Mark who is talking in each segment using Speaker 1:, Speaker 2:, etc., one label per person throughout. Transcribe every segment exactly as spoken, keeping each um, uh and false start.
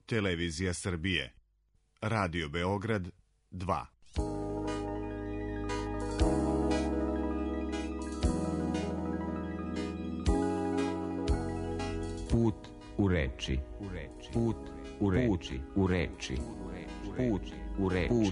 Speaker 1: Televizija Srbije. Radio Beograd dva.
Speaker 2: Put u reči. Put u reči. U reči. Put u reči.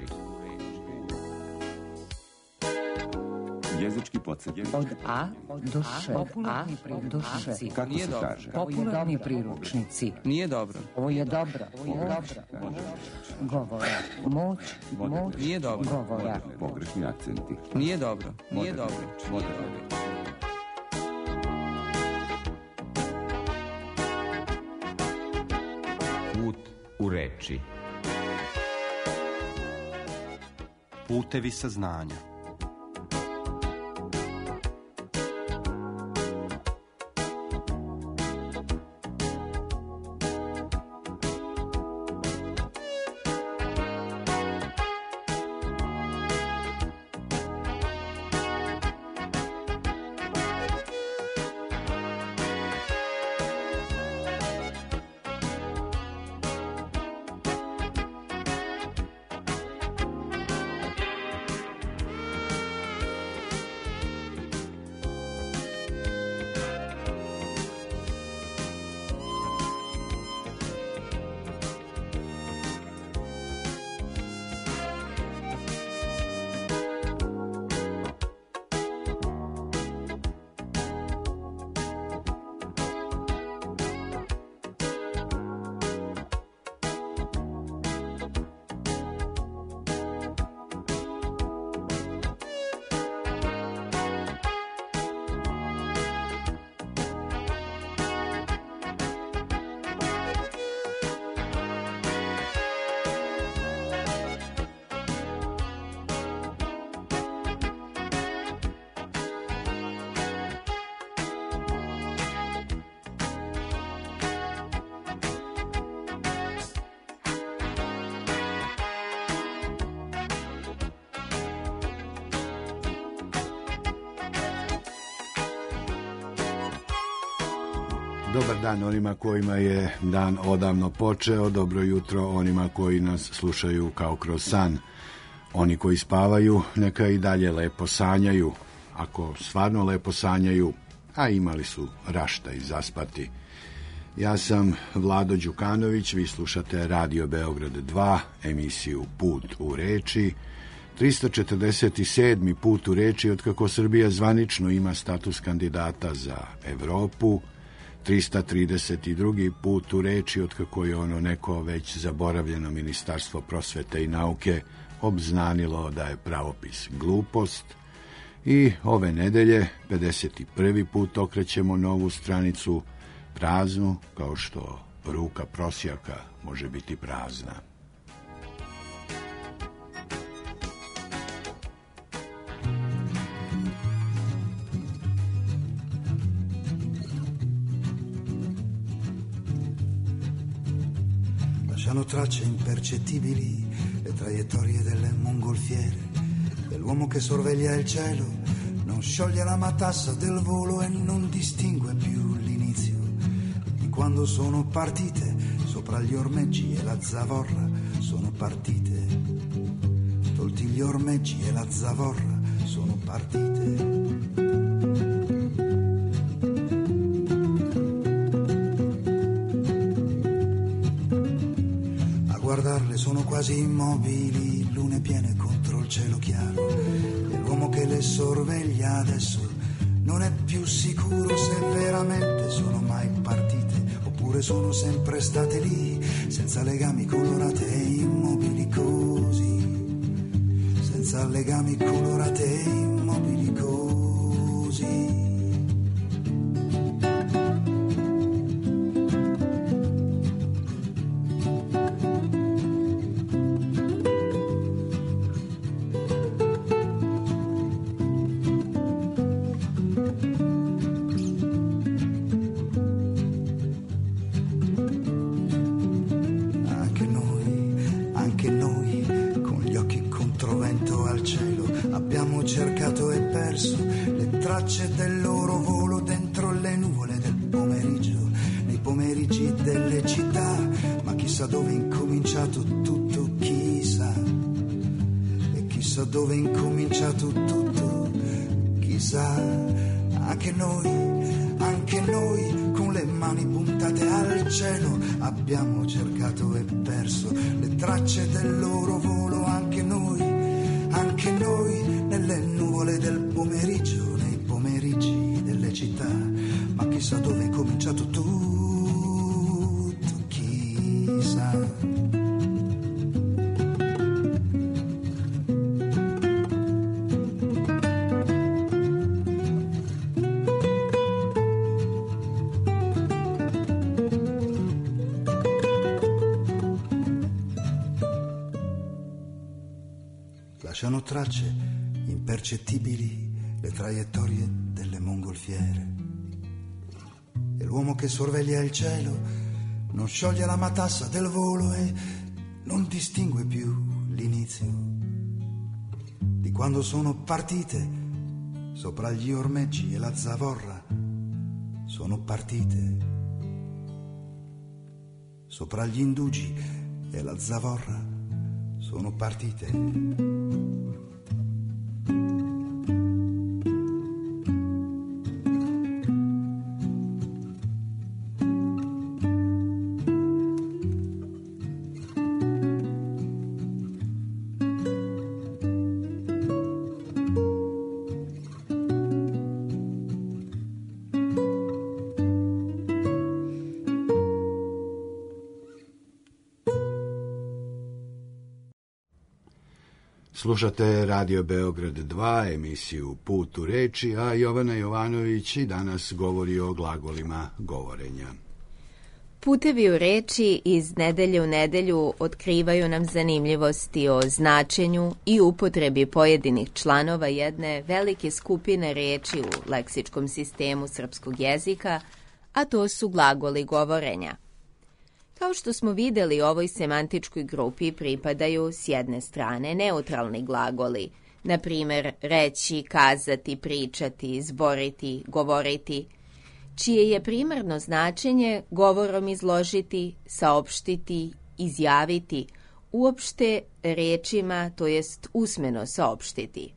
Speaker 3: Jezički podsjetnik.
Speaker 4: Od A do Š.
Speaker 5: Popularni
Speaker 4: priručnici.
Speaker 3: Kako se kaže?
Speaker 4: Popularni priručnici.
Speaker 5: Nije dobro.
Speaker 4: Ovo je dobro. Moć govora. Moć, moć
Speaker 5: Nije dobro.
Speaker 4: govora.
Speaker 3: Pogrešni akcenti.
Speaker 5: Nije dobro. Nije
Speaker 3: Moderna
Speaker 5: dobro.
Speaker 3: reč. Moderna reč.
Speaker 2: Put u reči.
Speaker 6: Putevi saznanja.
Speaker 7: Dobar dan onima kojima je dan odavno počeo, dobro jutro onima koji nas slušaju kao kroz san. Oni koji spavaju, neka i dalje lepo sanjaju, ako stvarno lepo sanjaju, a imali su rašta i zaspati. Ja sam Vlado Đukanović, vi slušate Radio Beograd dva, emisiju Put u reči, tristo četrdeset sedmi put u reči otkako Srbija zvanično ima status kandidata za Evropu, tristo trideset drugi put u reči otkako je ono neko već zaboravljeno Ministarstvo prosvete i nauke obznanilo da je pravopis glupost i ove nedelje pedeset prvi put okrećemo novu stranicu, praznu kao što ruka prosjaka može biti prazna.
Speaker 8: Lasciano tracce impercettibili le traiettorie delle mongolfiere, dell'uomo che sorveglia il cielo, non scioglie la matassa del volo e non distingue più l'inizio di quando sono partite sopra gli ormeggi e la zavorra sono partite, tolti gli ormeggi e la zavorra sono partite. Guardarle sono quasi immobili, lune piene contro il cielo chiaro, e l'uomo che le sorveglia adesso non è più sicuro se veramente sono mai partite oppure sono sempre state lì, senza legami, colorate e immobili così, senza legami, colorate e immobili così. Del loro volo dentro le nuvole del pomeriggio, nei pomeriggi delle città, ma chissà chissà dove è incominciato tutto, chissà, e chissà dove è incominciato tutto, chissà, anche noi, anche noi con le mani puntate al cielo abbiamo cercato e perso le tracce del loro volo, anche noi, anche noi nelle nuvole del pomeriggio, nei pomeriggi delle città, ma chissà dove è cominciato tutto, chissà. Lasciano tracce impercettibili le traiettorie delle mongolfiere. E l'uomo che sorveglia il cielo non scioglie la matassa del volo e non distingue più l'inizio di quando sono partite sopra gli ormeggi e la zavorra. Sono partite sopra gli indugi e la zavorra. Sono partite.
Speaker 7: Slušate Radio Beograd dva, emisiju Put u reči, a Jovana Jovanović i danas govori o glagolima govorenja.
Speaker 5: Putevi u reči iz nedelje u nedelju otkrivaju nam zanimljivosti o značenju i upotrebi pojedinih članova jedne velike skupine reči u leksičkom sistemu srpskog jezika, a to su glagoli govorenja. Kao što smo videli, ovoj semantičkoj grupi pripadaju s jedne strane neutralni glagoli, na primjer reći, kazati, pričati, zboriti, govoriti, čije je primarno značenje govorom izložiti, saopštiti, izjaviti, uopšte rečima, to jest usmeno saopštiti.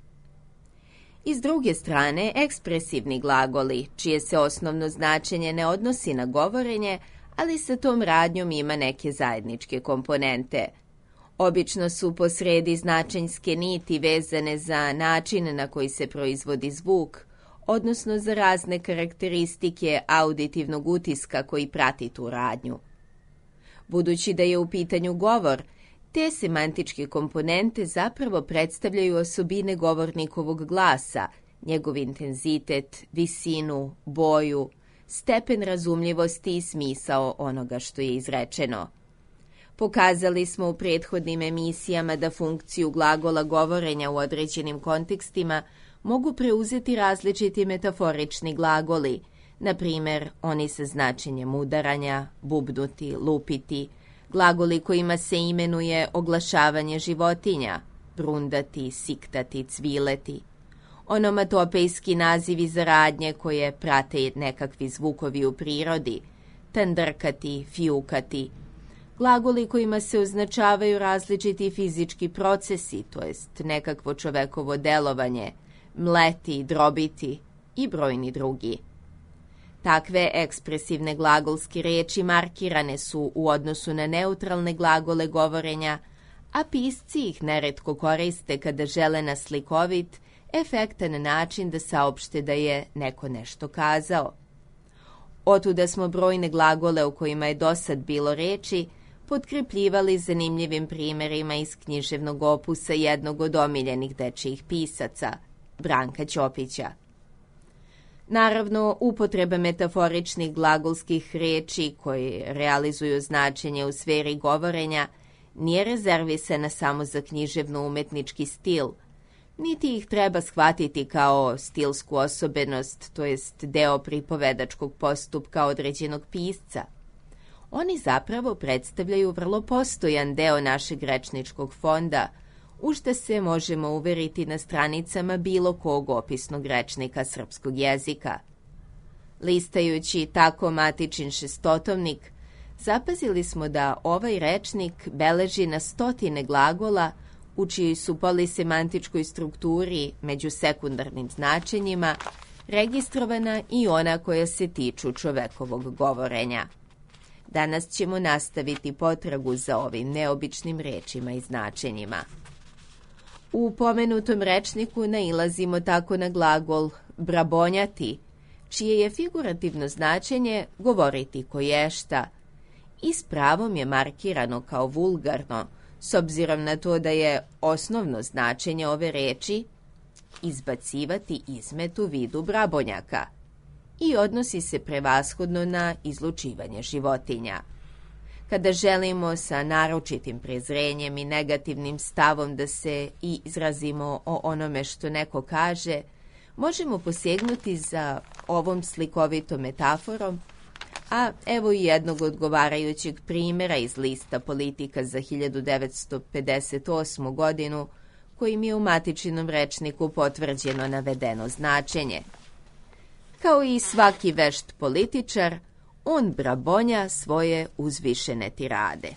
Speaker 5: I s druge strane, ekspresivni glagoli, čije se osnovno značenje ne odnosi na govorenje, ali sa tom radnjom ima neke zajedničke komponente. Obično su posredi značenjske niti vezane za način na koji se proizvodi zvuk, odnosno za razne karakteristike auditivnog utiska koji prati tu radnju. Budući da je u pitanju govor, te semantičke komponente zapravo predstavljaju osobine govornikovog glasa, njegov intenzitet, visinu, boju, stepen razumljivosti i smisao onoga što je izrečeno. Pokazali smo u prethodnim emisijama da funkciju glagola govorenja u određenim kontekstima mogu preuzeti različiti metaforični glagoli, na primjer oni sa značenjem udaranja, bubnuti, lupiti, glagoli kojima se imenuje oglašavanje životinja, brundati, siktati, cvileti, onomatopejski nazivi za radnje koje prate nekakvi zvukovi u prirodi, tandrkati, fjukati, glagoli kojima se označavaju različiti fizički procesi, to jest nekakvo čovekovo delovanje, mleti, drobiti i brojni drugi. Takve ekspresivne glagolske reči markirane su u odnosu na neutralne glagole govorenja, a pisci ih neretko koriste kada žele na slikovit, efektan način da saopšte da je neko nešto kazao. Otuda smo brojne glagole u kojima je dosad bilo reči potkrepljivali zanimljivim primjerima iz književnog opusa jednog od omiljenih dečijih pisaca, Branka Ćopića. Naravno, upotreba metaforičnih glagolskih reči koji realizuju značenje u sferi govorenja nije rezervisana samo za književno-umetnički stil, niti ih treba shvatiti kao stilsku osobenost, to jest deo pripovedačkog postupka određenog pisca. Oni zapravo predstavljaju vrlo postojan deo našeg rečničkog fonda, u što se možemo uveriti na stranicama bilo kog opisnog rečnika srpskog jezika. Listajući tako matičin šestotomnik, zapazili smo da ovaj rečnik beleži na stotine glagola u čijoj su polisemantičkoj strukturi među sekundarnim značenjima registrovana i ona koja se tiču čovekovog govorenja. Danas ćemo nastaviti potragu za ovim neobičnim rečima i značenjima. U pomenutom rečniku nailazimo tako na glagol brabonjati, čije je figurativno značenje govoriti koješta i s pravom je markirano kao vulgarno, s obzirom na to da je osnovno značenje ove reči izbacivati izmet u vidu brabonjaka i odnosi se prevashodno na izlučivanje životinja. Kada želimo sa naročitim prezrenjem i negativnim stavom da se i izrazimo o onome što neko kaže, možemo posegnuti za ovom slikovitom metaforom, a evo i jednog odgovarajućeg primjera iz lista politika za hiljadu devetsto pedeset osmu godinu, kojim je u matičinom rečniku potvrđeno navedeno značenje. Kao i svaki vešt političar, on brabonja svoje uzvišene tirade.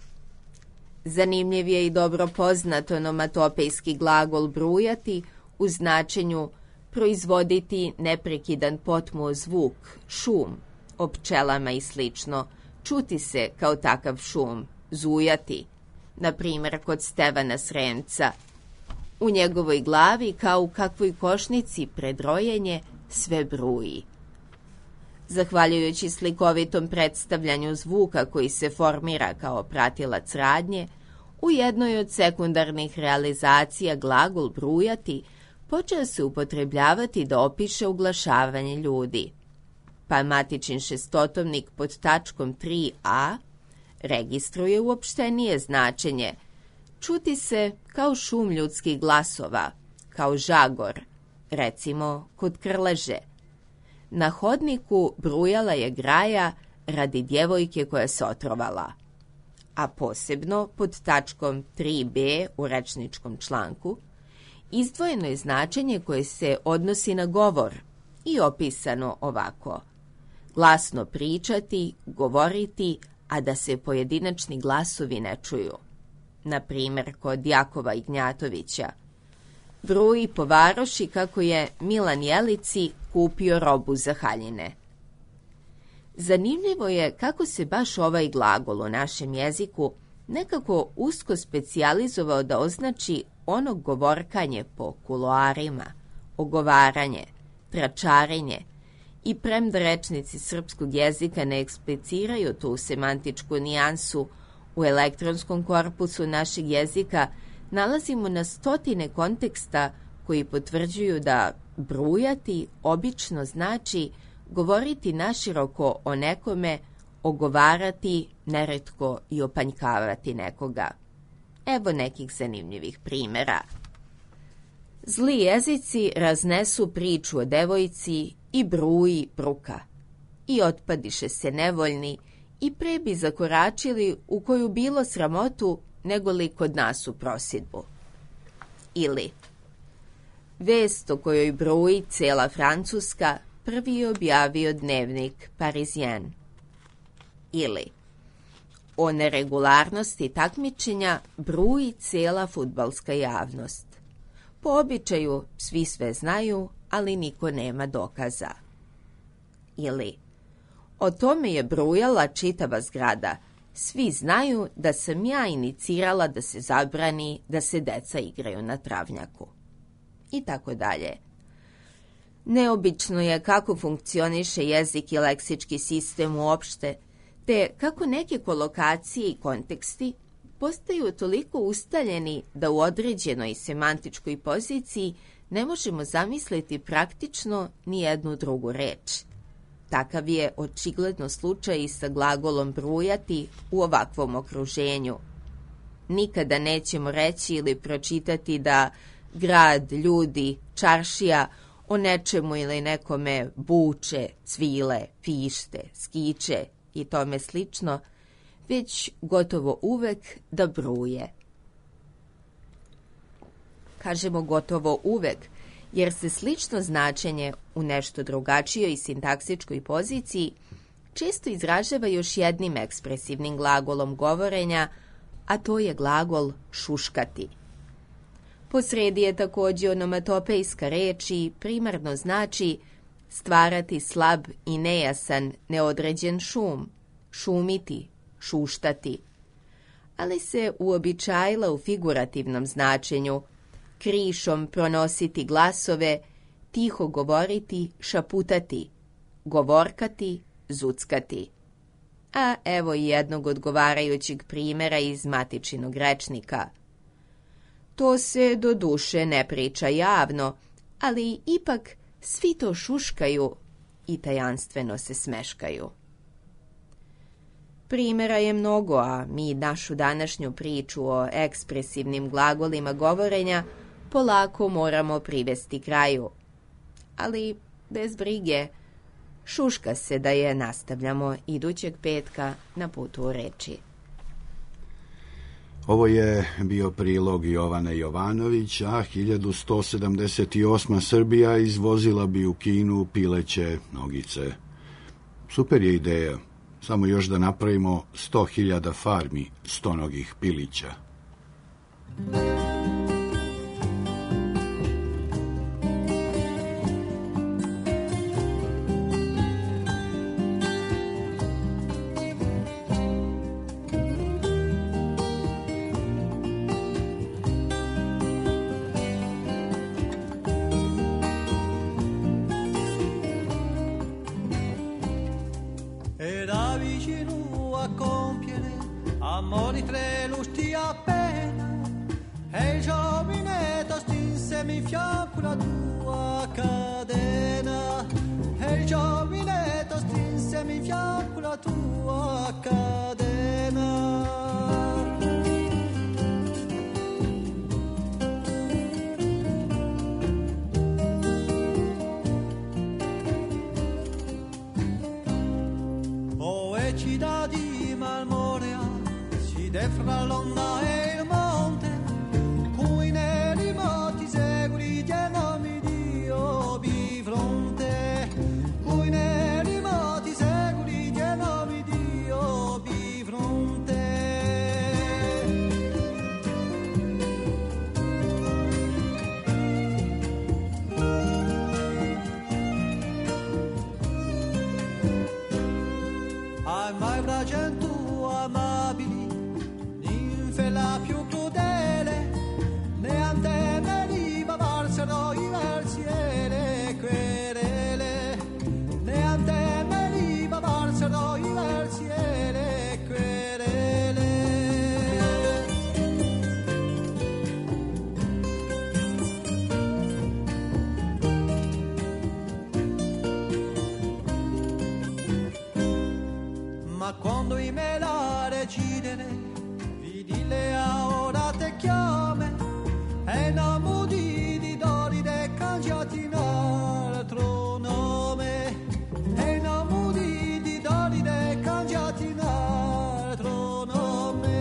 Speaker 5: Zanimljiv je i dobro poznat onomatopejski glagol brujati u značenju proizvoditi neprekidan potmuo zvuk, šum, o pčelama i slično, čuti se kao takav šum, zujati, na primjer kod Stevana Sremca. U njegovoj glavi, kao u kakvoj košnici pred rojenje, sve bruji. Zahvaljujući slikovitom predstavljanju zvuka koji se formira kao pratilac radnje, u jednoj od sekundarnih realizacija glagol brujati počeo se upotrebljavati da opiše uglašavanje ljudi. Pa matičin šestotomnik pod tačkom tri a registruje uopštenije značenje. Čuti se kao šum ljudskih glasova, kao žagor, recimo kod Krleže. Na hodniku brujala je graja radi djevojke koja se otrovala. A posebno pod tačkom tri b u rečničkom članku izdvojeno je značenje koje se odnosi na govor i opisano ovako: glasno pričati, govoriti, a da se pojedinačni glasovi ne čuju. Na primjer kod Jakova Ignjatovića. Bruji po varoši kako je Milan Jelici kupio robu za haljine. Zanimljivo je kako se baš ovaj glagol u našem jeziku nekako usko specijalizovao da označi ono govorkanje po kuloarima, ogovaranje, tračarenje, i premda rečnici srpskog jezika ne ekspliciraju tu semantičku nijansu, u elektronskom korpusu našeg jezika nalazimo na stotine konteksta koji potvrđuju da brujati obično znači govoriti naširoko o nekome, ogovarati, neretko i opanjkavati nekoga. Evo nekih zanimljivih primjera. Zli jezici raznesu priču o devojci i bruji bruka. I otpadiše se nevoljni i pre bi zakoračili u koju bilo sramotu nego li kod nas u prosidbu. Ili vest o kojoj bruji cela Francuska prvi je objavio dnevnik Parisien. Ili o neregularnosti takmičenja bruji cela fudbalska javnost. Po običaju svi sve znaju, ali niko nema dokaza. Ili o tome je brujala čitava zgrada. Svi znaju da sam ja inicirala da se zabrani da se deca igraju na travnjaku. I tako dalje. Neobično je kako funkcioniše jezik i leksički sistem uopšte, te kako neke kolokacije i konteksti postaju toliko ustaljeni da u određenoj semantičkoj poziciji ne možemo zamisliti praktično ni jednu drugu reč. Takav je očigledno slučaj i sa glagolom brujati u ovakvom okruženju. Nikada nećemo reći ili pročitati da grad, ljudi, čaršija o nečemu ili nekome buče, cvile, pište, skiče i tome slično, već gotovo uvek da bruje. Kažemo gotovo uvek, jer se slično značenje u nešto drugačijoj sintaksičkoj poziciji često izražava još jednim ekspresivnim glagolom govorenja, a to je glagol šuškati. Posredi je također onomatopejska reč i primarno znači stvarati slab i nejasan, neodređen šum, šumiti, šuštati, ali se uobičajila u figurativnom značenju, krišom pronositi glasove, tiho govoriti, šaputati, govorkati, zuckati. A evo i jednog odgovarajućeg primjera iz matičinog rečnika. To se do duše ne priča javno, ali ipak svi to šuškaju i tajanstveno se smeškaju. Primjera je mnogo, a mi našu današnju priču o ekspresivnim glagolima govorenja polako moramo privesti kraju. Ali bez brige, šuška se da je nastavljamo idućeg petka na Putu u reči.
Speaker 7: Ovo je bio prilog Jovane Jovanović, a hiljadu sto sedamdeset osma. Srbija izvozila bi u Kinu pileće nogice. Super je ideja, samo još da napravimo sto hiljada farmi stonogih pilića.
Speaker 9: Amori tre lusti appena e il giovinetto stinsemi fianco la tua cadena e il giovinetto stinsemi fianco la tua cadena. Oh, e ci dà di marmorea fra l'onda e il monte, cui neri moti seguri genomi Dio bifronte, cui neri moti seguri genomi Dio bifronte. Ai mai bragento amabili la più crudele, ne antenneriva valsero i versi e le querele, ne antenneriva valsero i versi e le querele. Ma quando i melare cidere dille ora te chiame e non mudi di doride cangiati in altro nome e non mudi di doride cangiati in altro nome.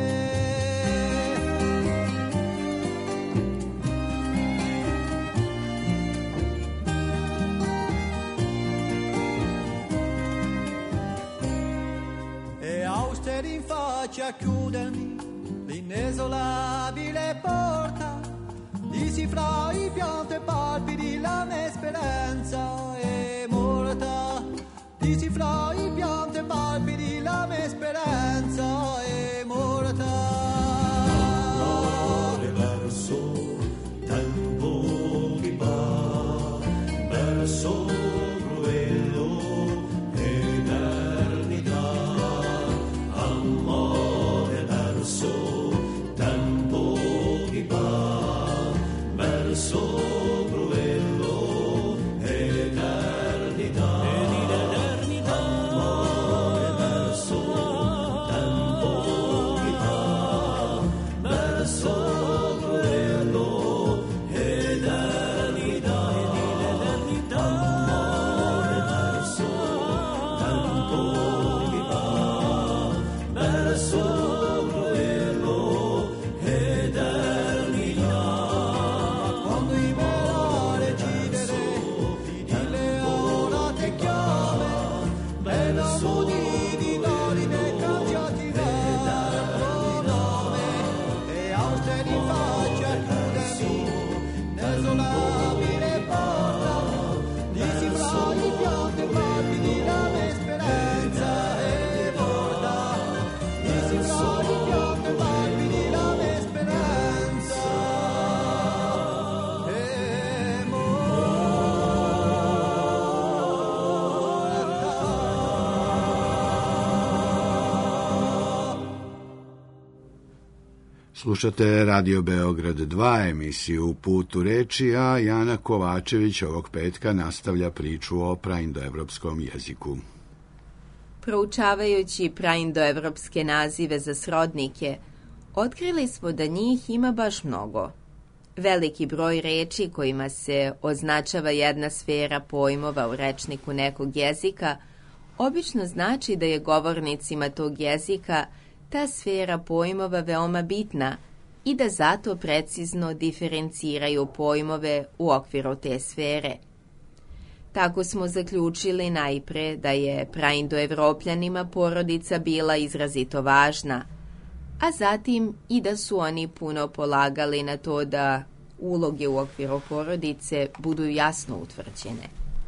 Speaker 9: E austeri in faccia chiudermi l'inesolabile porta, disi fra i pianti e palpiti la mia speranza è morta, disi fra i pianti e palpiti la mia speranza è morta. Amore verso tempo che va, verso cruello eternità, amore verso sopra quello eternità, amore verso tempo che
Speaker 7: Slušate Radio Beograd dva, emisiju Put u reči, a Jana Kovačević ovog petka nastavlja priču o praindoevropskom jeziku.
Speaker 5: Proučavajući praindoevropske nazive za srodnike, otkrili smo da njih ima baš mnogo. Veliki broj reči kojima se označava jedna sfera pojmova u rečniku nekog jezika obično znači da je govornicima tog jezika ta sfera pojmova veoma bitna i da zato precizno diferenciraju pojmove u okviru te sfere. Tako smo zaključili najpre da je praindoevropljanima porodica bila izrazito važna, a zatim i da su oni puno polagali na to da uloge u okviru porodice budu jasno utvrđene.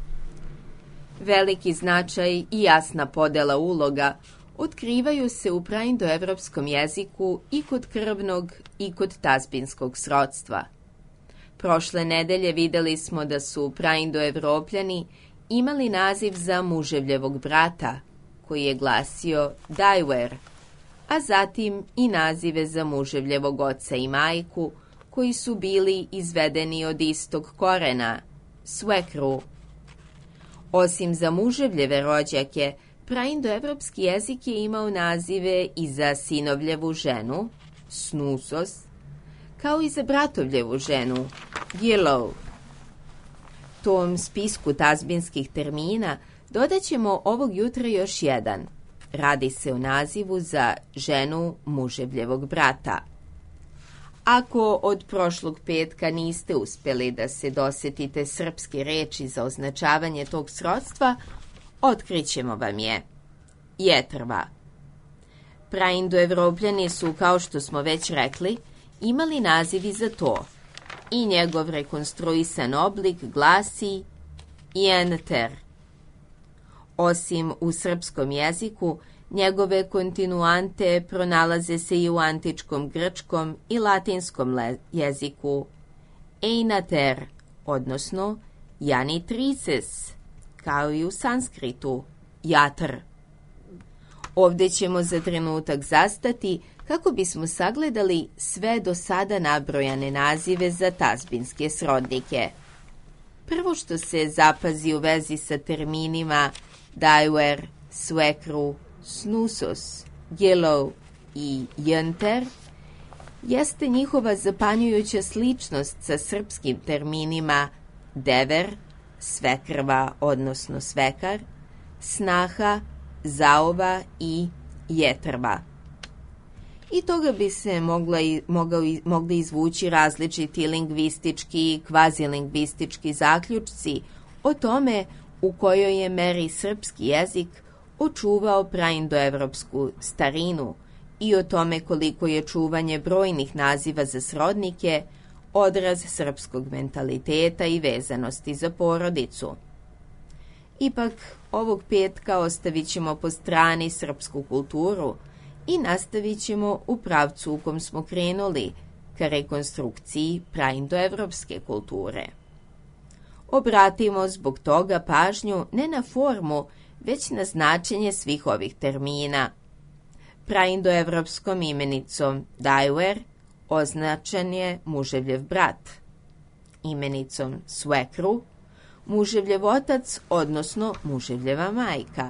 Speaker 5: Veliki značaj i jasna podela uloga otkrivaju se u praindoevropskom jeziku i kod krvnog i kod tazbinskog srodstva. Prošle nedelje videli smo da su praindoevropljani imali naziv za muževljevog brata, koji je glasio Dajwer, a zatim i nazive za muževljevog oca i majku, koji su bili izvedeni od istog korena, svekru. Osim za muževljeve rođake, praindoevropski jezik je imao nazive i za sinovljevu ženu, snusos, kao i za bratovljevu ženu, gilov. Tom spisku tazbinskih termina dodaćemo ovog jutra još jedan. Radi se o nazivu za ženu muževljevog brata. Ako od prošlog petka niste uspjeli da se dosetite srpske reči za označavanje tog srodstva, otkrićemo vam je. Jetrva. Praindoevropljani su, kao što smo već rekli, imali nazivi za to i njegov rekonstruisan oblik glasi jenter. Osim u srpskom jeziku, njegove kontinuante pronalaze se i u antičkom grčkom i latinskom jeziku einater, odnosno janitrices, kao i u sanskritu jatr. Ovdje ćemo za trenutak zastati kako bismo sagledali sve do sada nabrojane nazive za tazbinske srodnike. Prvo što se zapazi u vezi sa terminima dajwer, svekru, snusos, gilov i jenter jeste njihova zapanjujuća sličnost sa srpskim terminima dever, svekrva, odnosno svekar, snaha, zaova i jetrva. I toga bi se mogla, mogao, mogli izvući različiti lingvistički i kvazilingvistički zaključci o tome u kojoj je meri srpski jezik očuvao praindoevropsku starinu i o tome koliko je čuvanje brojnih naziva za srodnike odraz srpskog mentaliteta i vezanosti za porodicu. Ipak, ovog petka ostavit ćemo po strani srpsku kulturu i nastavit ćemo u pravcu u kom smo krenuli, ka rekonstrukciji praindoevropske kulture. Obratimo zbog toga pažnju ne na formu, već na značenje svih ovih termina. Praindoevropskom imenicom dajwer označen je muževljev brat. Imenicom svekru muževljev otac, odnosno muževljeva majka.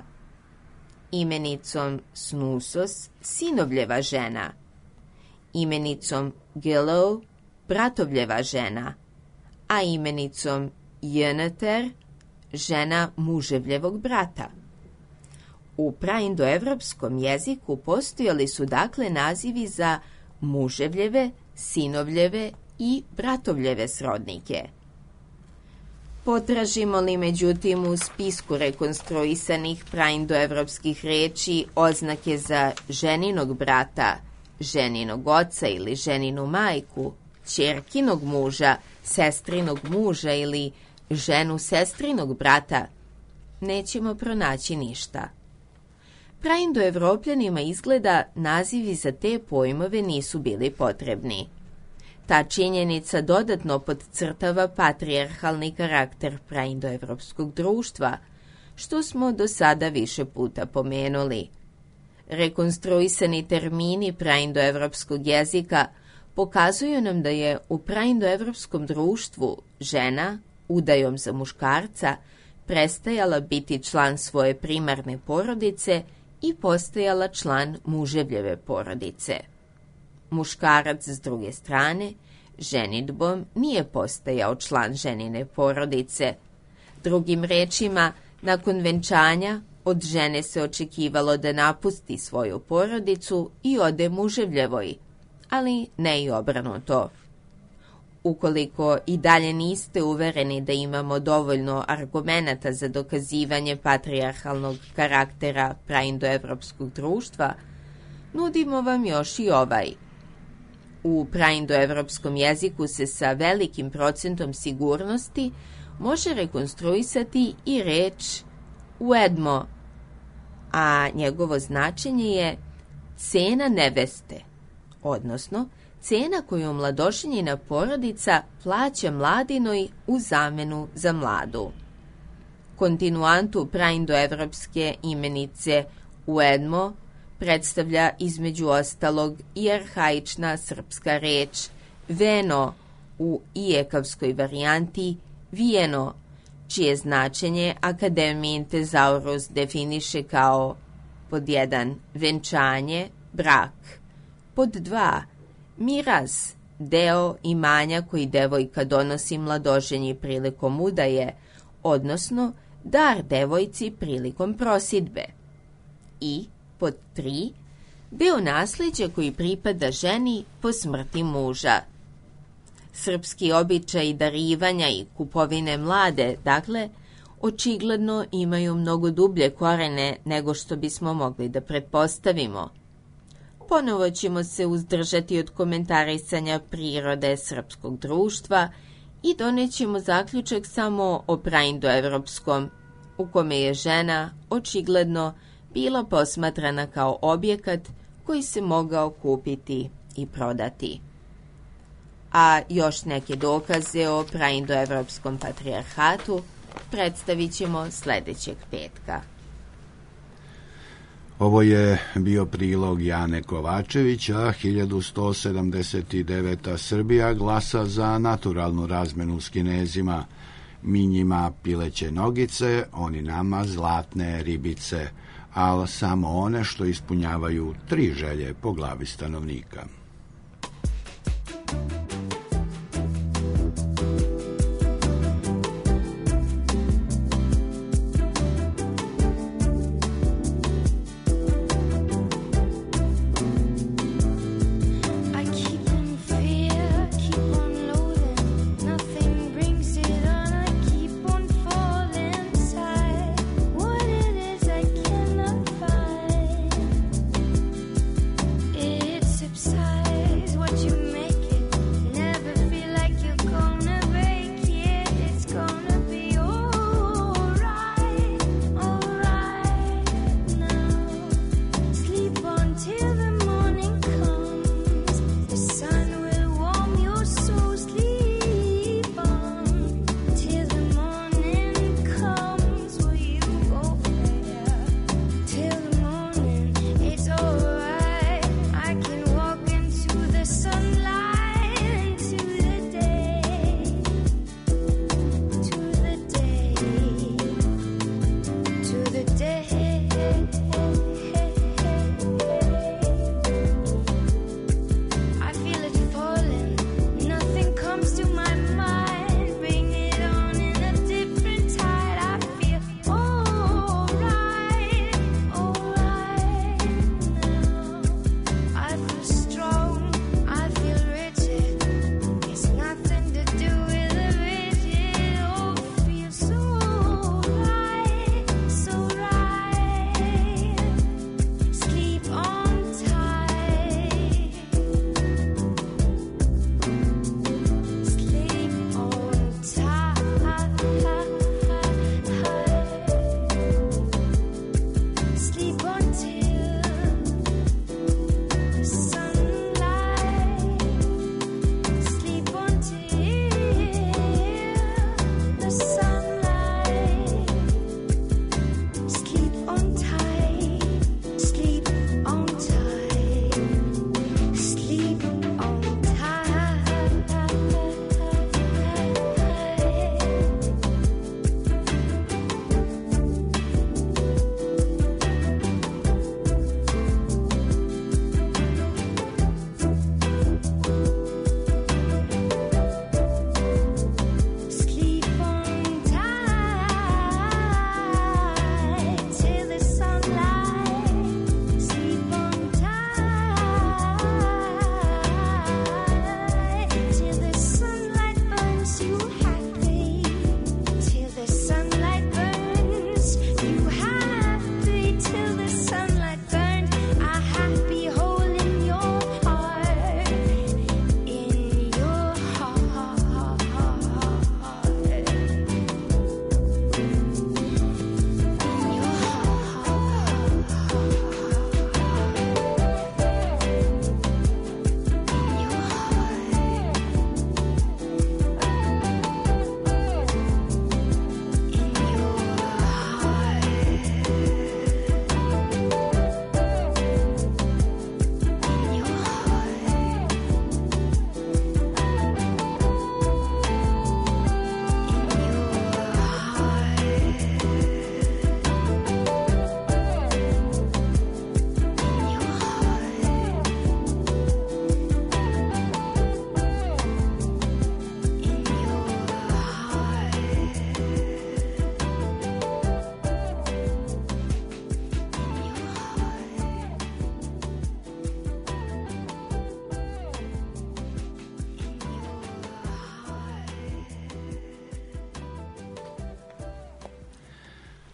Speaker 5: Imenicom snusos sinovljeva žena. Imenicom gilov bratovljeva žena, a imenicom jeneter žena muževljevog brata. U praindoevropskom jeziku postojali su dakle nazivi za muževljeve, sinovljeve i bratovljeve srodnike. Potražimo li međutim u spisku rekonstruisanih praindoevropskih reči oznake za ženinog brata, ženinog oca ili ženinu majku, ćerkinog muža, sestrinog muža ili ženu sestrinog brata, nećemo pronaći ništa. Praindoevropljanima izgleda nazivi za te pojmove nisu bili potrebni. Ta činjenica dodatno podcrtava patrijarhalni karakter praindoevropskog društva, što smo do sada više puta pomenuli. Rekonstruisani termini praindoevropskog jezika pokazuju nam da je u praindoevropskom društvu žena, udajom za muškarca, prestajala biti član svoje primarne porodice i postajala član muževljeve porodice. Muškarac, s druge strane, ženidbom nije postajao član ženine porodice. Drugim rečima, nakon venčanja, od žene se očekivalo da napusti svoju porodicu i ode muževljevoj, ali ne i obrnuto. Ukoliko i dalje niste uvereni da imamo dovoljno argumenata za dokazivanje patrijarhalnog karaktera praindoevropskog društva, nudimo vam još i ovaj. U praindoevropskom jeziku se sa velikim procentom sigurnosti može rekonstruisati i reč uedmo, a njegovo značenje je cena neveste, odnosno cena koju mladoženjina porodica plaća mladinoj u zamenu za mladu. Kontinuantu praindoevropske imenice uedmo predstavlja između ostalog i arhaična srpska reč veno u ijekavskoj varijanti vijeno, čije značenje Akademijin tezaurus definiše kao pod jedan venčanje, brak, pod dva miraz, deo imanja koji devojka donosi mladoženji prilikom udaje, odnosno dar devojci prilikom prosidbe, i pod tri deo nasljeđa koji pripada ženi po smrti muža. Srpski običaj darivanja i kupovine mlade, dakle, očigledno imaju mnogo dublje korene nego što bismo mogli da pretpostavimo. Ponovo ćemo se uzdržati od komentarisanja prirode srpskog društva i donećemo zaključak samo o praindoevropskom, u kome je žena očigledno bila posmatrana kao objekat koji se mogao kupiti i prodati. A još neke dokaze o praindoevropskom patrijarhatu predstavit ćemo sljedećeg petka.
Speaker 7: Ovo je bio prilog Jane Kovačević, a hiljadu sto sedamdeset deveta. Srbija glasa za naturalnu razmenu s Kinezima. Mi njima pileće nogice, oni nama zlatne ribice, ali samo one što ispunjavaju tri želje po glavi stanovnika.
Speaker 10: Sun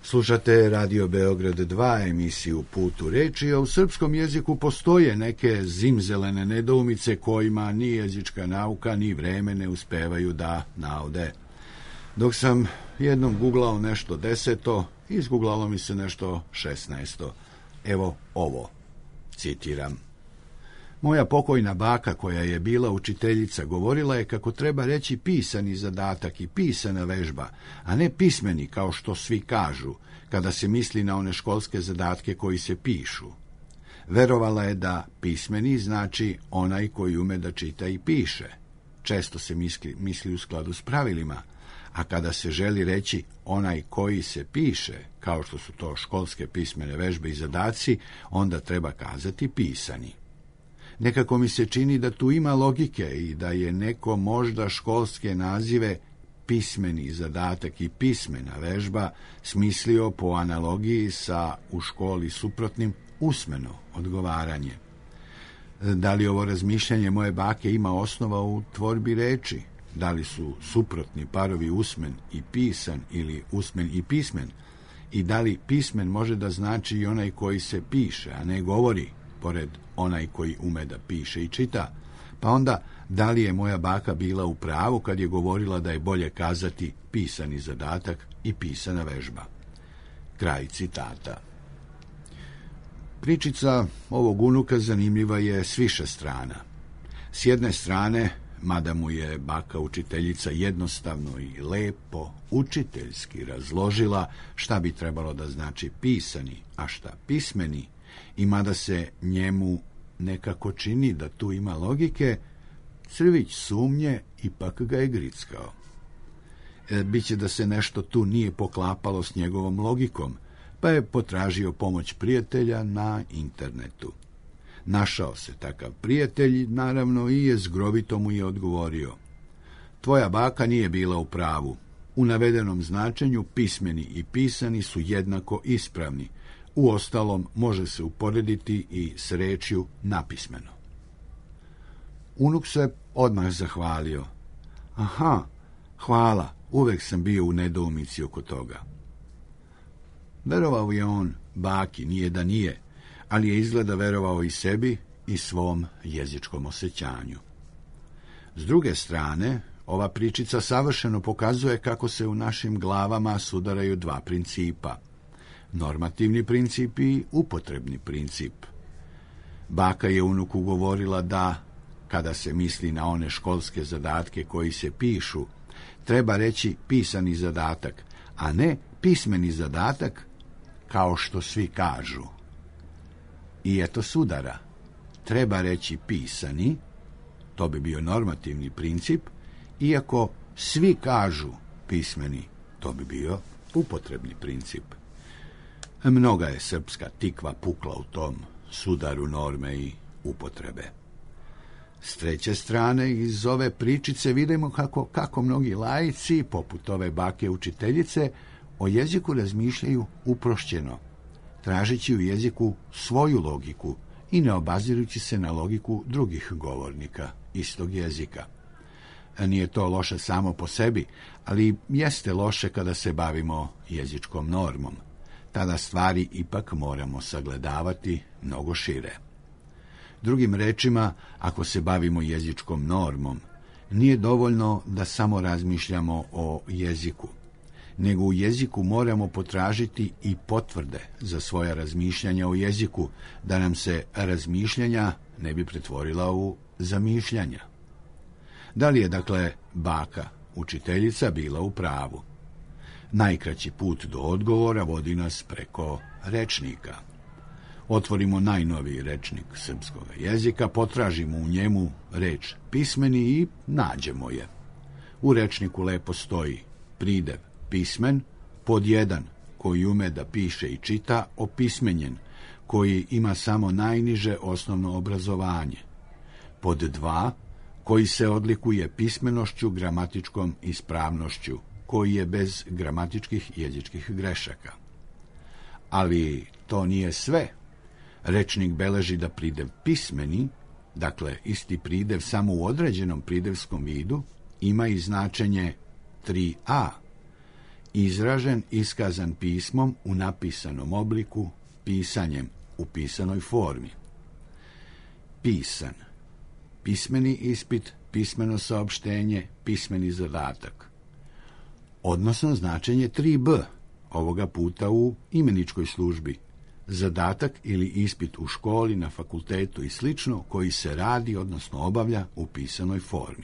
Speaker 7: Slušate Radio Beograd dva, emisiju Put u reči, a u srpskom jeziku postoje neke zimzelene nedoumice kojima ni jezička nauka ni vreme ne uspevaju da naude. Dok sam jednom guglao nešto deseto, izguglalo mi se nešto šesnaesto. Evo ovo, citiram. Moja pokojna baka, koja je bila učiteljica, govorila je kako treba reći pisani zadatak i pisana vežba, a ne pismeni, kao što svi kažu, kada se misli na one školske zadatke koji se pišu. Verovala je da pismeni znači onaj koji ume da čita i piše. Često se misli, misli u skladu s pravilima, a kada se želi reći onaj koji se piše, kao što su to školske pismene vežbe i zadaci, onda treba kazati pisani. Nekako mi se čini da tu ima logike i da je neko možda školske nazive pismeni zadatak i pismena vežba smislio po analogiji sa u školi suprotnim usmeno odgovaranje. Da li ovo razmišljanje moje bake ima osnova u tvorbi reči? Da li su suprotni parovi usmen i pisan ili usmen i pismen? I da li pismen može da znači i onaj koji se piše, a ne govori, pored onaj koji ume da piše i čita? Pa onda, da li je moja baka bila u pravu kad je govorila da je bolje kazati pisani zadatak i pisana vežba? Kraj citata. Pričica ovog unuka zanimljiva je s više strana. S jedne strane, mada mu je baka učiteljica jednostavno i lepo, učiteljski razložila šta bi trebalo da znači pisani, a šta pismeni, i mada se njemu nekako čini da tu ima logike, crvić sumnje ipak ga je grickao. E, biće da se nešto tu nije poklapalo s njegovom logikom, pa je potražio pomoć prijatelja na internetu. Našao se takav prijatelj, naravno, i je zgrovito mu je odgovorio: tvoja baka nije bila u pravu. U navedenom značenju pismeni i pisani su jednako ispravni. Uostalom, može se uporediti i s rečju napismeno. Unuk se odmah zahvalio. Aha, hvala, uvek sam bio u nedoumici oko toga. Verovao je on baki, nije da nije, ali je izgleda verovao i sebi i svom jezičkom osjećanju. S druge strane, ova pričica savršeno pokazuje kako se u našim glavama sudaraju dva principa: normativni princip i upotrebni princip. Baka je unuku govorila da, kada se misli na one školske zadatke koji se pišu, treba reći pisani zadatak, a ne pismeni zadatak, kao što svi kažu. I eto sudara. Treba reći pisani, to bi bio normativni princip, iako svi kažu pismeni, to bi bio upotrebni princip. Mnoga je srpska tikva pukla u tom sudaru norme i upotrebe. S treće strane, iz ove pričice vidimo kako, kako mnogi laici, poput ove bake učiteljice, o jeziku razmišljaju uprošćeno, tražeći u jeziku svoju logiku i ne obazirujući se na logiku drugih govornika istog jezika. Nije to loše samo po sebi, ali jeste loše kada se bavimo jezičkom normom. Tada stvari ipak moramo sagledavati mnogo šire. Drugim rečima, ako se bavimo jezičkom normom, nije dovoljno da samo razmišljamo o jeziku, nego u jeziku moramo potražiti i potvrde za svoja razmišljanja o jeziku, da nam se razmišljanja ne bi pretvorila u zamišljanja. Da li je, dakle, baka učiteljica bila u pravu? Najkraći put do odgovora vodi nas preko rečnika. Otvorimo najnoviji rečnik srpskog jezika, potražimo u njemu reč pismeni i nađemo je. U rečniku lepo stoji pridev pismen, pod jedan, koji ume da piše i čita, opismenjen, koji ima samo najniže osnovno obrazovanje. Pod dva, koji se odlikuje pismenošću, gramatičkom ispravnošću, koji je bez gramatičkih jezičkih grešaka. Ali to nije sve. Rečnik beleži da pridev pismeni, dakle isti pridev samo u određenom pridevskom vidu, ima i značenje tri a, izražen, iskazan pismom u napisanom obliku, pisanjem u pisanoj formi. Pisan, pismeni ispit, pismeno saopštenje, pismeni zadatak. Odnosno značenje tri b, ovoga puta u imeničkoj službi, zadatak ili ispit u školi, na fakultetu i slično, koji se radi, odnosno obavlja u pisanoj formi.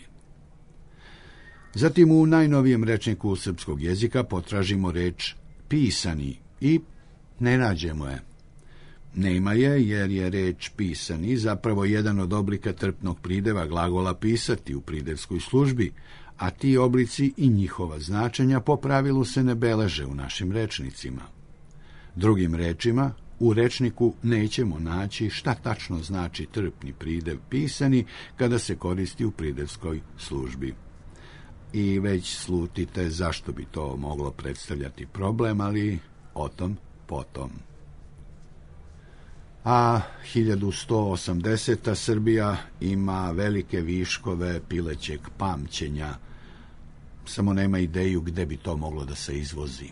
Speaker 7: Zatim u najnovijem rečniku srpskog jezika potražimo reč pisani i ne nađemo je. Nema je jer je reč pisani zapravo jedan od oblika trpnog prideva glagola pisati u pridevskoj službi, a ti oblici i njihova značenja po pravilu se ne beleže u našim rečnicima. Drugim rečima, u rečniku nećemo naći šta tačno znači trpni pridev pisani kada se koristi u pridevskoj službi. I već slutite zašto bi to moglo predstavljati problem, ali o tom potom. A hiljadu sto osamdeseta. Srbija ima velike viškove pilećeg pamćenja, samo nema ideju gde bi to moglo da se izvozi.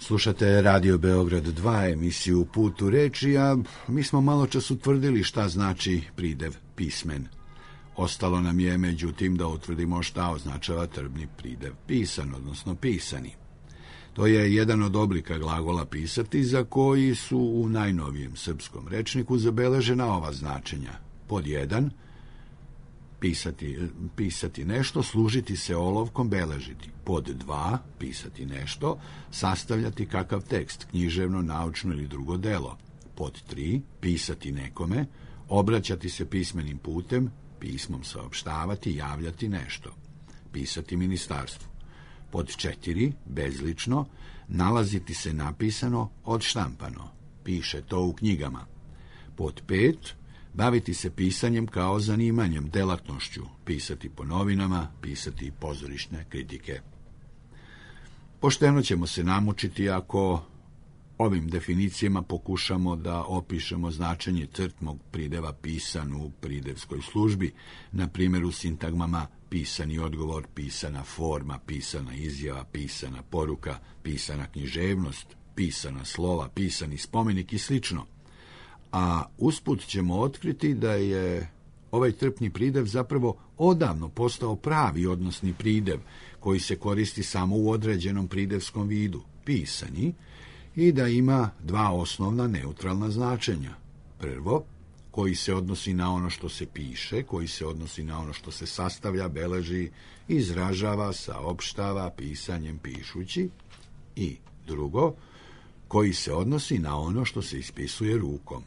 Speaker 7: Slušate Radio Beograd dva, emisiju Put u reči, a mi smo malo čas utvrdili šta znači pridev pismen. Ostalo nam je, međutim, da utvrdimo šta označava trbni pridev pisan, odnosno pisani. To je jedan od oblika glagola pisati, za koji su u najnovijem srpskom rečniku zabeležena ova značenja. Pod jedan, pisati, pisati nešto, služiti se olovkom, beležiti. Pod dva, pisati nešto, sastavljati kakav tekst, književno, naučno ili drugo delo. Pod tri, pisati nekome, obraćati se pismenim putem, pismom saopštavati, javljati nešto. Pisati ministarstvu. Pod četiri, bezlično, nalaziti se napisano, odštampano. Piše to u knjigama. Pod pet, baviti se pisanjem kao zanimanjem, delatnošću, pisati po novinama, pisati pozorišne kritike. Pošteno ćemo se namučiti ako ovim definicijama pokušamo da opišemo značenje crtnog prideva pisan u pridevskoj službi, na primjer u sintagmama pisani odgovor, pisana forma, pisana izjava, pisana poruka, pisana književnost, pisana slova, pisani spomenik i slično. A usput ćemo otkriti da je ovaj trpni pridev zapravo odavno postao pravi odnosni pridev koji se koristi samo u određenom pridevskom vidu, pisani, i da ima dva osnovna neutralna značenja. Prvo, koji se odnosi na ono što se piše, koji se odnosi na ono što se sastavlja, beleži, izražava, saopštava, pisanjem, pišući. I drugo, koji se odnosi na ono što se ispisuje rukom.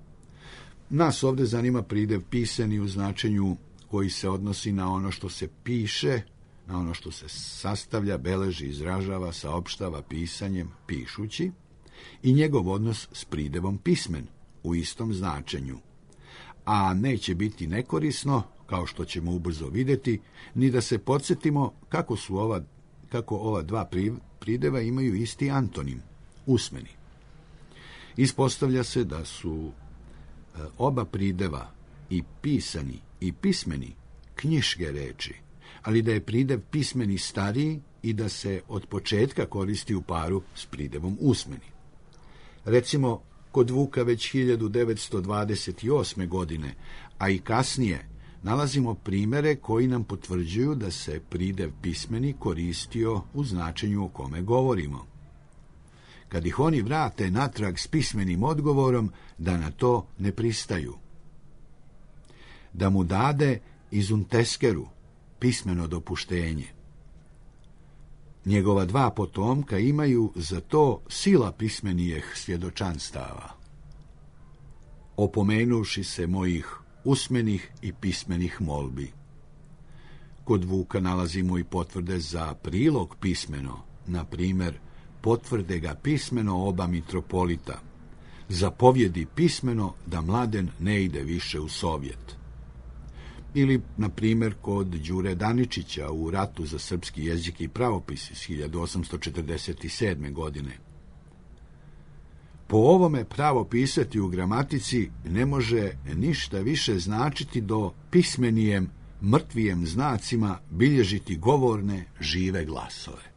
Speaker 7: Nas ovdje zanima pridev pisani u značenju koji se odnosi na ono što se piše, na ono što se sastavlja, beleži, izražava, saopštava, pisanjem, pišući, i njegov odnos s pridevom pismen u istom značenju. A neće biti nekorisno, kao što ćemo ubrzo vidjeti, ni da se podsjetimo kako su ova, kako ova dva prideva imaju isti antonim, usmeni. Ispostavlja se da su oba prideva, i pisani i pismeni, knjiške reči, ali da je pridev pismeni stariji i da se od početka koristi u paru s pridevom usmeni. Recimo, kod Vuka već hiljadu devetsto dvadeset osme. godine, a i kasnije, nalazimo primere koji nam potvrđuju da se pridev pismeni koristio u značenju o kome govorimo. Kad ih oni vrate natrag s pismenim odgovorom, da na to ne pristaju. Da mu dade izunteskeru, pismeno dopuštenje. Njegova dva potomka imaju za to sila pismenijeh svjedočanstava. Opomenuvši se mojih usmenih i pismenih molbi. Kod Vuka nalazimo i potvrde za prilog pismeno, na primjer, potvrde ga pismeno oba mitropolita, zapovjedi pismeno da Mladen ne ide više u Sovjet. Ili, na primjer, kod Đure Daničića u ratu za srpski jezik i pravopis iz hiljadu osamsto četrdeset sedme. godine. Po ovome pravo pisati u gramatici ne može ništa više značiti do pismenijem, mrtvijem znacima bilježiti govorne, žive glasove.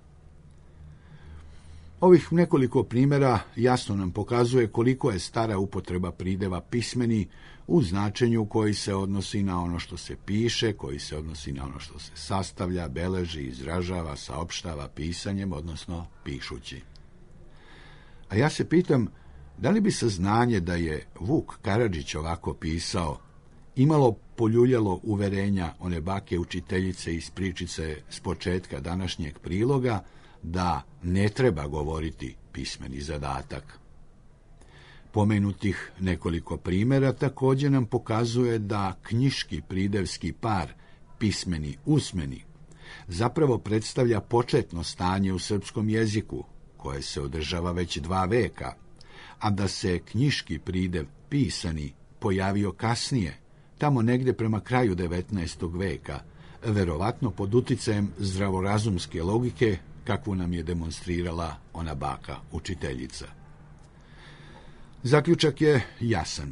Speaker 7: Ovih nekoliko primjera jasno nam pokazuje koliko je stara upotreba prideva pismeni u značenju koji se odnosi na ono što se piše, koji se odnosi na ono što se sastavlja, beleži, izražava, saopštava pisanjem, odnosno pišući. A ja se pitam, da li bi saznanje da je Vuk Karadžić ovako pisao imalo poljuljalo uverenja one bake učiteljice iz pričice s početka današnjeg priloga, da ne treba govoriti pismeni zadatak. Pomenutih nekoliko primjera također nam pokazuje da knjiški pridevski par pismeni usmeni zapravo predstavlja početno stanje u srpskom jeziku, koje se održava već dva veka, a da se knjiški pridev pisani pojavio kasnije, tamo negdje prema kraju devetnaestog veka, verovatno pod uticajem zdravorazumske logike, kakvu nam je demonstrirala ona baka učiteljica. Zaključak je jasan.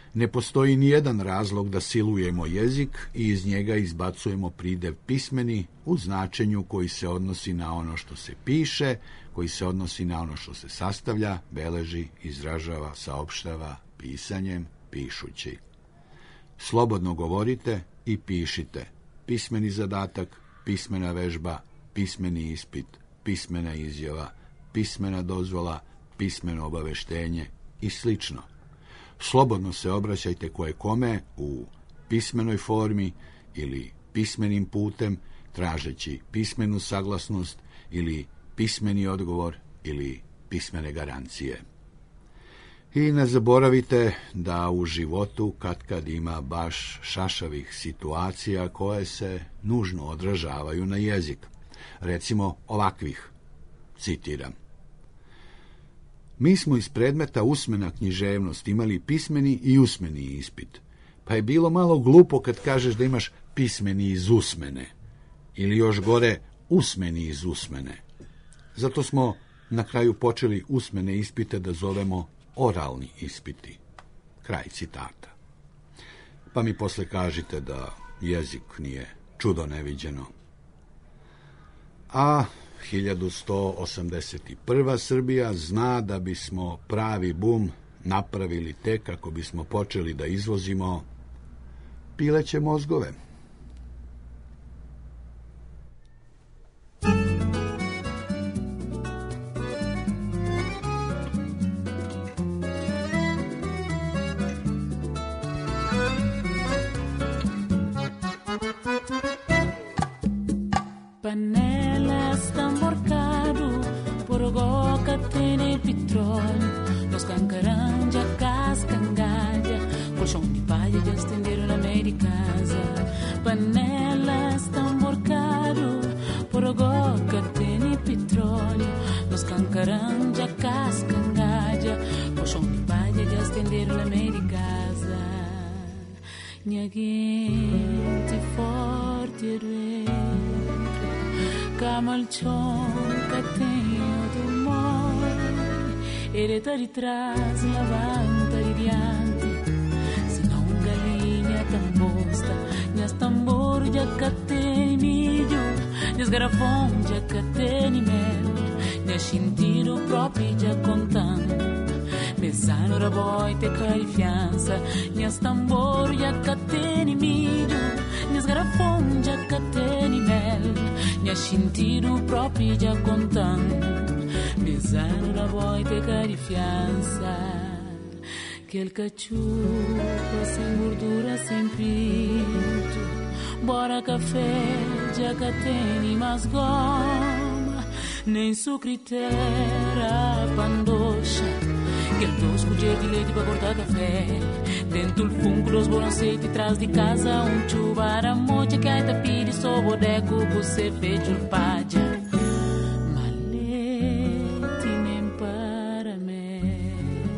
Speaker 7: Ne postoji ni jedan razlog da silujemo jezik i iz njega izbacujemo pridev pismeni u značenju koji se odnosi na ono što se piše, koji se odnosi na ono što se sastavlja, beleži, izražava, saopštava, pisanjem, pišući. Slobodno govorite i pišite. Pismeni zadatak, pismena vežba, pismeni ispit, pismena izjava, pismena dozvola, pismeno obaveštenje i slično. Slobodno se obraćajte koje kome u pismenoj formi ili pismenim putem, tražeći pismenu saglasnost ili pismeni odgovor ili pismene garancije. I ne zaboravite da u životu katkad ima baš šašavih situacija koje se nužno odražavaju na jezik. Recimo ovakvih, citiram. Mi smo iz predmeta usmena književnost imali pismeni i usmeni ispit, pa je bilo malo glupo kad kažeš da imaš pismeni iz usmene, ili još gore usmeni iz usmene. Zato smo na kraju počeli usmene ispite da zovemo oralni ispiti. Kraj citata. Pa mi posle kažite da jezik nije čudo neviđeno. A hiljadu sto osamdeset prva. Srbija zna da bismo pravi bum napravili tek kako bismo počeli da izvozimo pileće mozgove.
Speaker 10: Panelas, tamborcado, porogó, catena y petróleo, los cancaranja, cascangalha, colchão de palha ya estendieron a meia casa. Panelas, tamborcado, porogó, catena y petróleo, los cancaranja, cascangalha, colchão de palha ya estendieron a meia casa. Minha gente forte Camalchon, catenho do mor, hereta de trás, levanta de diante. Se não galinha tambosta, nhas tambor já catene milho, nhas garrafão já catene mel, nhas sentido próprio já contando. Mesano raboi te carifiança, nhas tambor já catene milho, nhas garrafão já catene mel. Minha sentido próprio já contando, mesano da boa de carifiança. Aquele cachupa sem gordura, sem pinto. Bora café, já que tem mais goma. Nem sucritera, pandocha. Aquele dois colheres de leite para cortar café. Dentro do fundo dos bons aceites, atrás de casa um chubar a mocha que aita pide só bodeco você fez urpadia. Malete nem para mim.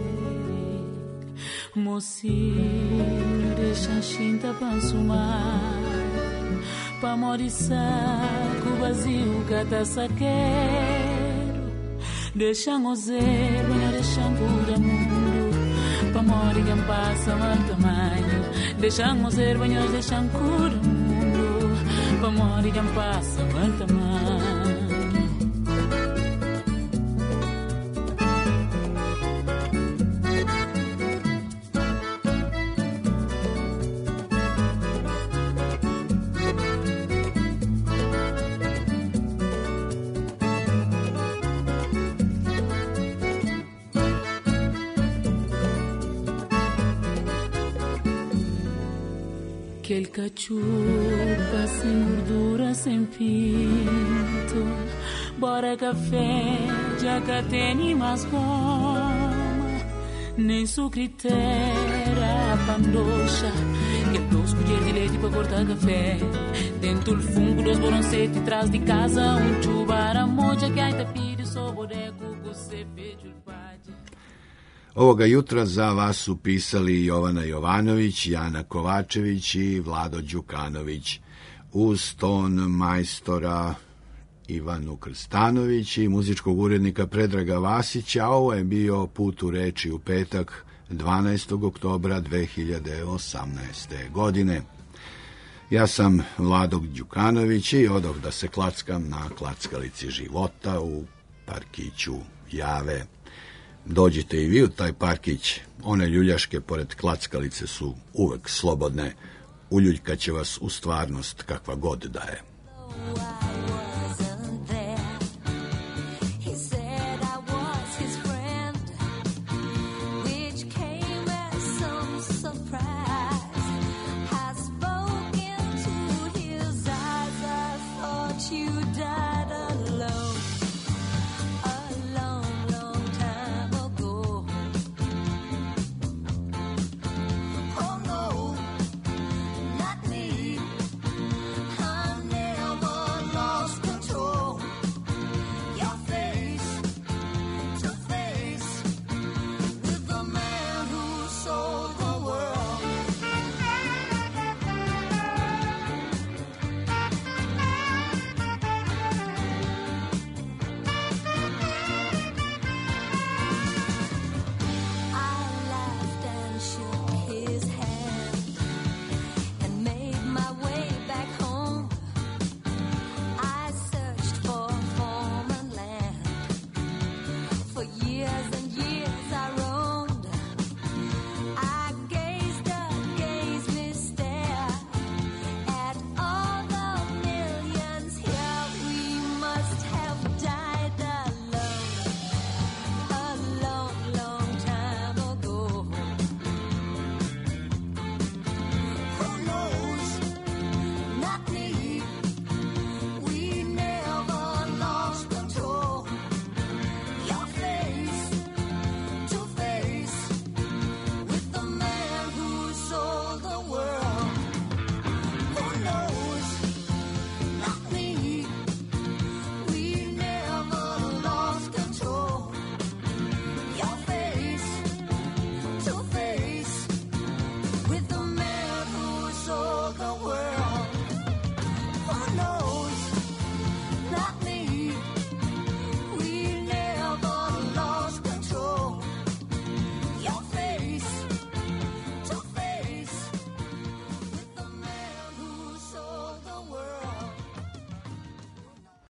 Speaker 10: Mocinho deixa chinta pra sumar. Pa morir saco vazio cata saqueiro. Deixa ngozer, venha deixa cura mundo. Pa mori que passa mal tamanho, deixamos ser banhos, deixam cura mundo. Pa mori que passa mal tamanho. Aquele cachupa sem gordura, sem pinto. Bora café, já que tem mais goma. Nem sucritera, pandocha. Que dois colheres de leite para cortar café. Dentro do fundo dos boroncetes, atrás de casa um chubar a moja que aita pide só bodeco, você vejo o pađe.
Speaker 7: Ovoga jutra za vas su pisali Jovana Jovanović, Jana Kovačević i Vlado Đukanović, uz ton majstora Ivanu Krstanović i muzičkog urednika Predraga Vasića. Ovo je bio Put u reči u petak, dvanaestog oktobra dve hiljade osamnaeste. godine. Ja sam Vlado Đukanović i odoh da se klackam na klackalici života u parkiću Jave. Dođite i vi u taj parkić, one ljuljaške pored klackalice su uvek slobodne, uljuljkaće vas u stvarnost kakva god da je.